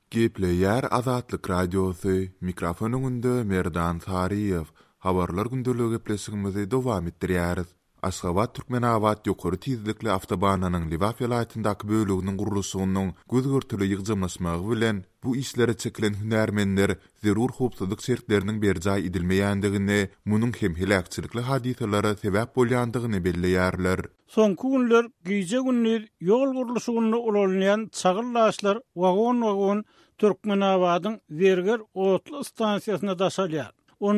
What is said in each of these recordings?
Gepleyer Azatlyk Radiosu mikrofonunda Merdan Sariyev habarlar gündölügi gepleşigimizi dowam etdirýäris. Aşgabat Türkmenabat ýokary tizlikli awtobanynyň Liwaf ýylaýatyndaky bölüginiň gurulşynyň gözgörtüli ýygjamlaşmagy bilen bu işlere çekilen hünärmenler zerur howpsuzlyk şertleriniň berjaý edilmeýändigini, munyň hem helakçylykly hadiselere sebäp bolýandygyny belleýärler. Soňky günler giýje günler ýol gurulşyny ulanýan çagyllaşlar wagon Türkmenabadyň Zerger otly stansiýasyna daşalýar.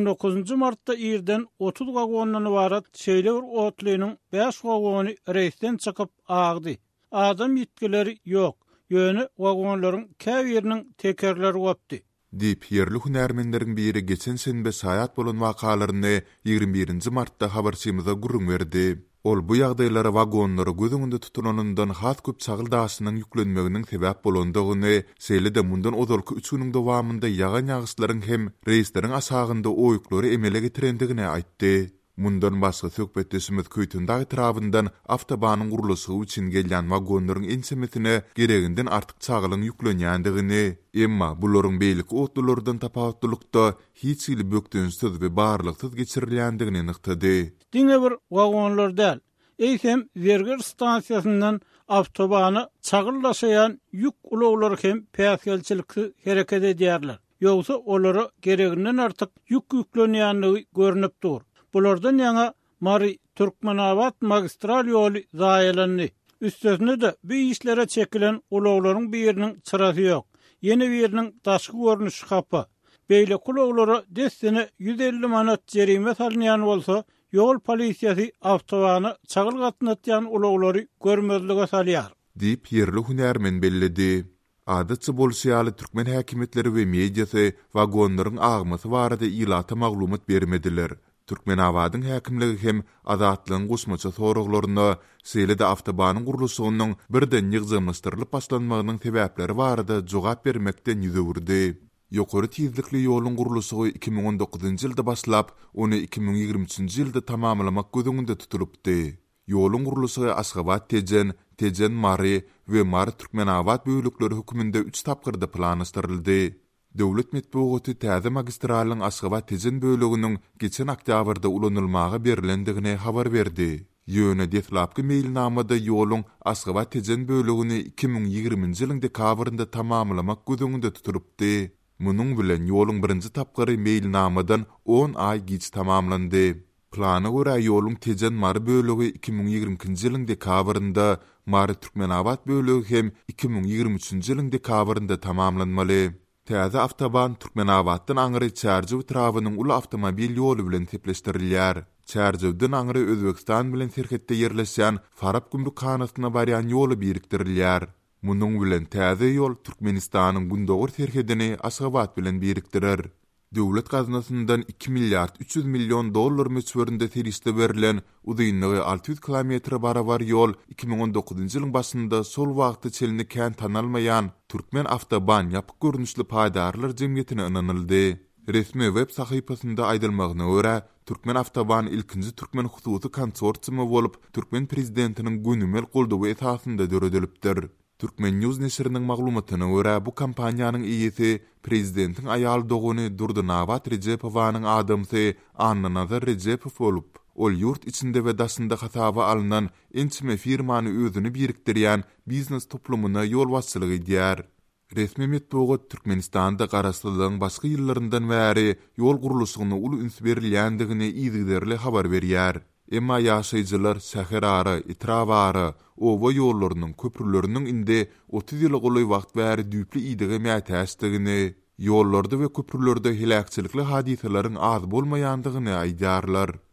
19 martda ýerden 30 wagondan ibarat şeýle bir otlynyň 5 wagony reýsden çykyp agdy. Adam ýetkileri ýok. Ýöne wagonlaryň käbiriniň tekerleri gopdy. Dip ýerli hünärmenleriň biri geçen senbe saýat bolan wakalaryny 21 martda habarçymyza gurrun berdi. Ol bu ýagdaýlara wagonlary gözüňde tutulanyndan hat köp çagyldaşynyň ýüklenmeginiň sebäp bolandygyny, seýlede mundan ozalky 3 güniň dowamında ýagan ýagyşlaryň hem reýsleriň asagynda oýuklary emele getirendigini aýtdy. Mundan başga söhbetdeşimiz köýtünde etrafyndan awtobanyň gurulşy üçin gelýän wagonlaryň ensemetine gereginden artyk çagylyň ýüklenýändigini, emma bularyň beýlik otlulardan tapawutlykda hiç ýyly bökdünsiz we barlyksyz geçirilýändigini nyktady. Diňe bir wagonlar däl. Eýsem Zerger stansiýasyndan awtobany çagyllaşaýan ýük ulaglar hem päsgelçilikli hereket edýärler. Ýogsa olary gereginden artyk ýük ýüklenýänligi görünip dur. Bulardan ýa-da Mari Türkmenabat magistral ýoly zaýalandy. Üstesinde de bu işlere çekilen ulaglaryň biriniň çyrasy ýok. Ýene biriniň daşky görnüşi hapa. Beýle ulaglara destine 150 manat jerime salynýan bolsa, ýol polisiýasy awtobany çagyl gatnatýan ulaglary görmezlige salýar. Dip ýerli hünärmen bellidi. Adatçy bolşýaly türkmen häkimetleri we mediasy wagonlaryň agmasy barada ýylata maglumat bermediler. Türkmenabadyň häkimligi hem azatlygyň gusmaça soraglaryna seýlede awtobanyň gurulşynyň birden ýygjamlaşdyrylyp başlanmagynyň sebäpleri barada jogap bermekden ýüzürdi. Ýokary tizlikli ýoluň gurulşy 2019-njy ýylda başlap, ony 2023-njy ýylda tamamlamak gözüňde tutulupdy. Ýoluň gurulşy Aşgabat Tejen Mari we Mari Türkmenabat bölükleri höküminde 3 tapgyrda planlaşdyryldy. Döwlet medeniýeti täze magistralyň Aşgabat Tejen bölüginiň geçen oktýabrda ulanylmagy berilendigine habar berdi. Ýöne detlapky mailnamada ýoluň Aşgabat Tejen bölügini 2020-njy ýylyň dekabrynda tamamlamak gözüňde tutulupdy. Munyň bilen ýoluň birinji tapgyry mailnamadan 10 ay geç tamamlandy. Plana görä ýoluň Tejen Mari bölügi 2022-njy ýylyň dekabrynda, Mari Türkmenabat bölügi hem 2023-njy ýylyň dekabrynda tamamlanmaly. Täze awtoban Türkmenabatdan Aňry Çärjew trawynyň uly awtomobil ýoly bilen tepleşdirilýär. Çärjewden Aňry Özbegistan bilen serhetde ýerleşýän Farap gümrük kanatyna barýan ýoly birikdirilýär. Munyň bilen täze ýol Türkmenistanyň gündogur serhedini Aşgabat bilen birikdirer. Döwlet gaznasyndan 2 milliard 300 milyon dollar möçberinde teriste berilen uzunlygy 600 kilometre barabar ýol 2019-njy ýylyň başynda sol wagtda çelini kän tanalmaýan Türkmen awtoban ýapyk görnüşli paýdarlar jemgyýetine ynanyldy. Resmi web sahypasynda aýdylmagyna görä, Türkmen awtoban ilkinji Türkmen hususy konsorsiumy bolup, Türkmen prezidentiniň günümel goldawy esasynda döredilipdir. Türkmen News neşriniň maglumatyna görä, bu kampaniýanyň iýesi prezidentiň aýal doguny Durdunabat Recepowanyň adamsy Annanazar Recepov bolup, ol ýurt içinde we daşynda hasaba alynan ençime firmany özüni birikdirýän biznes toplumuna ýol başçylyk edýär. Resmi medeniýet Türkmenistanda garaşlylygyň başga ýyllaryndan bäri ýol gurulşygyna uly üns berilýändigini ýygyderli habar berýär. Emma ýaşaýjylar şäher ara, itrab ara, owa ýollarynyň köprüleriniň indi 30 ýyl goly wagt bäri düýpli ýydygy mätäsdigini, ýollarda we köprülerde helakçylykly hadiselerin az bolmaýandygyny aýdýarlar.